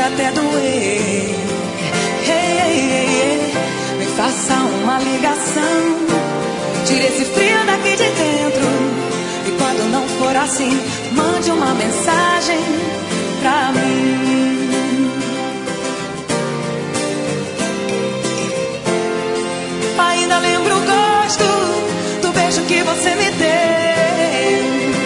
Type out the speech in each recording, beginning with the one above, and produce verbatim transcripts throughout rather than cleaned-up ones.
até doer. Hey, hey, hey, hey. Me faça uma ligação, tire esse frio daqui de dentro. E quando não for assim, mande uma mensagem pra mim. Ainda lembro o gosto do beijo que você me deu.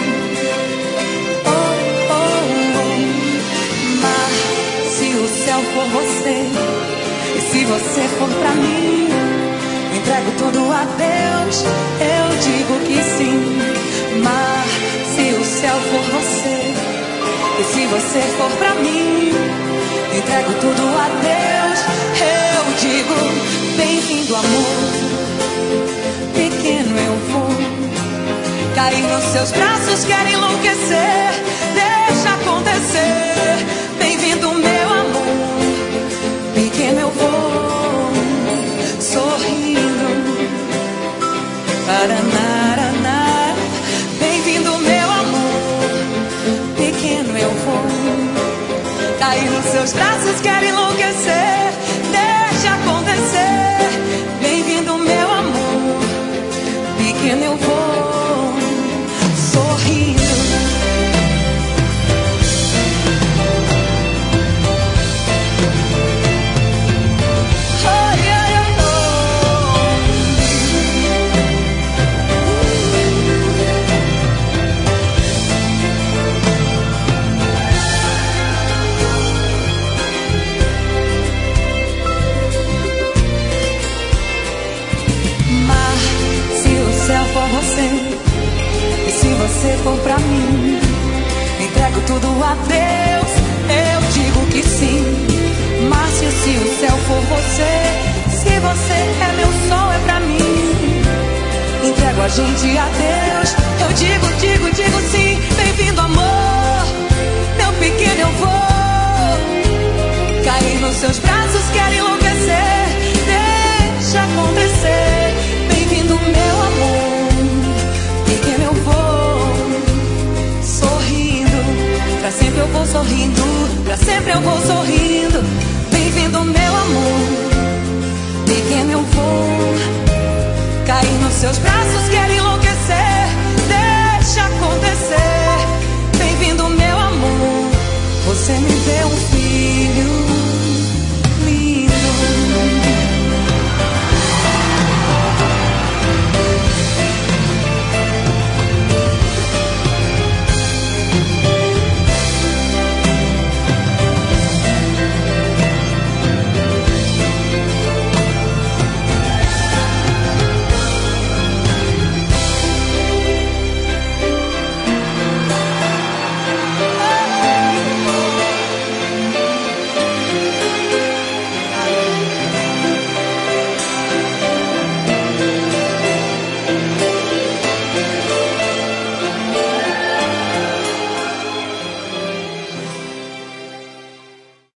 Oh, oh, oh. Mas se o céu for você, e se você for pra mim, entrego tudo a Deus, eu digo que sim. Mas se o céu for você, e se você for pra mim, entrego tudo a Deus, eu digo: bem-vindo, amor. Pequeno eu vou cair nos seus braços, quero enlouquecer. Deixa acontecer. Bem-vindo, meu amor. Pequeno eu vou sorrindo. Paranaraná. Bem-vindo, meu amor. Pequeno eu vou cair nos seus braços, quero enlouquecer. Deixa acontecer. Bem-vindo, meu amor. Pequeno eu vou sorrindo. Oh, yeah, yeah, oh. For você, e se você for pra mim, entrego tudo a Deus, eu digo que sim. Mas se, se o céu for você, se você é meu sol, é pra mim, entrego a gente a Deus, eu digo, digo, digo sim. Bem-vindo, amor, meu pequeno eu vou cair nos seus braços, quero enlouquecer. Deixa acontecer. Bem-vindo, meu amor. Pequeno eu vou sorrindo, pra sempre eu vou sorrindo, pra sempre eu vou sorrindo. Bem-vindo, meu amor. Pequeno eu vou cair nos seus braços.